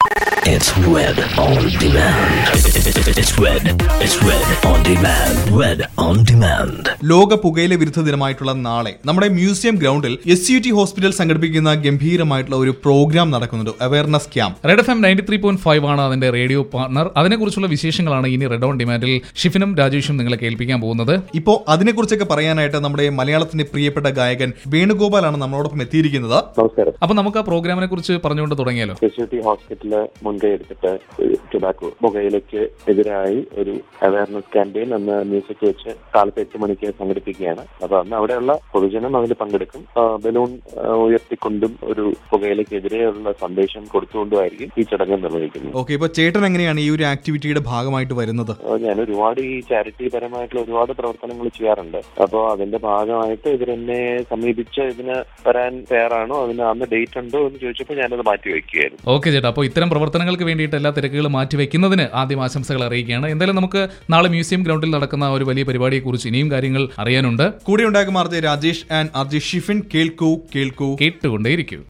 It's Red on Demand. It's Red on Demand. Red on Demand. ലോക പുകയില വിരുദ്ധ ദിനമായിട്ടുള്ള നാളെ നമ്മുടെ മ്യൂസിയം ഗ്രൗണ്ടിൽ SUT ഹോസ്പിറ്റൽ സംഘടിപ്പിക്കുന്ന ഗംഭീരമായിട്ടുള്ള ഒരു പ്രോഗ്രാം നടക്കുന്നുണ്ട്, അവയർനെസ് ക്യാമ്പ്. റെഡ് FM 93.5 ആണ് അതിന്റെ റേഡിയോ പാർട്ണർ. അതിനെക്കുറിച്ചുള്ള വിശേഷങ്ങളാണ് ഇനി റെഡ് ഓൺ ഡിമാൻഡിൽ ഷിഫിനും രാജേഷും നിങ്ങളെ കേൾപ്പിക്കാൻ പോകുന്നത്. ഇപ്പോൾ അതിനെക്കുറിച്ചൊക്കെ പറയാനായിട്ട് നമ്മുടെ മലയാളത്തിന്റെ പ്രിയപ്പെട്ട ഗായകൻ വേണുഗോപാലാണ് നമ്മളോടൊപ്പം എത്തിയിരിക്കുന്നത്. നമസ്കാരം. അപ്പൊ നമുക്ക് ആ പ്രോഗ്രാമിനെ കുറിച്ച് പറഞ്ഞുകൊണ്ട് തുടങ്ങിയാലോ? SUT ഹോസ്പിറ്റല് മുൻകൈ എടുത്തിട്ട് ടൊബാക്കോ പുകയിലയ്ക്ക് എതിരായി ഒരു അവയർനെസ് ക്യാമ്പയിൻ അന്ന് മ്യൂസിക് വെച്ച് കാലത്ത് 8 മണിക്ക് സംഘടിപ്പിക്കുകയാണ്. അപ്പൊ അന്ന് അവിടെയുള്ള പൊതുജനം അതിൽ പങ്കെടുക്കും. ബലൂൺ ഉയർത്തിക്കൊണ്ടും ഒരു പുകയിലയ്ക്കെതിരെയുള്ള സന്ദേശം കൊടുത്തുകൊണ്ടുമായിരിക്കും ഈ ചടങ്ങ് നിർവഹിക്കുന്നത്. ഓക്കെ, ഇപ്പൊ ചേട്ടൻ എങ്ങനെയാണ് ഈ ഒരു ആക്ടിവിറ്റിയുടെ ഭാഗമായിട്ട് വരുന്നത്? ഞാൻ ഒരുപാട് ഈ ചാരിറ്റി പരമായിട്ടുള്ള ഒരുപാട് പ്രവർത്തനങ്ങൾ ചെയ്യാറുണ്ട്. അപ്പോൾ അതിന്റെ ഭാഗമായിട്ട് ഇവരെന്നെ സമീപിച്ച് ഇതിന് വരാൻ തയ്യാറാണോ, അതിന് അന്ന് ഡേറ്റ് ഉണ്ടോ എന്ന് ചോദിച്ചപ്പോൾ ഞാനത് മാറ്റിവെക്കുകയായിരുന്നു. ഓക്കെ ചേട്ടാ, അപ്പോൾ ഇത്തരം പ്രവർത്തനങ്ങൾക്ക് വേണ്ടിയിട്ട് എല്ലാ തിരക്കുകളും മാറ്റിവെക്കുന്നതിന് ആദ്യം ആശംസകൾ അറിയിക്കുകയാണ്. എന്തായാലും നമുക്ക് നാളെ മ്യൂസിയം ഗ്രൗണ്ടിൽ നടക്കുന്ന ഒരു വലിയ പരിപാടിയെ കുറിച്ച് ഇനിയും കാര്യങ്ങൾ അറിയാനുണ്ട്. കൂടെ ഉണ്ടാകും RJ Rajesh and RJ Shifin. കേൾക്കൂ കേൾക്കൂ കേട്ടുകൊണ്ടേയിരിക്കൂ.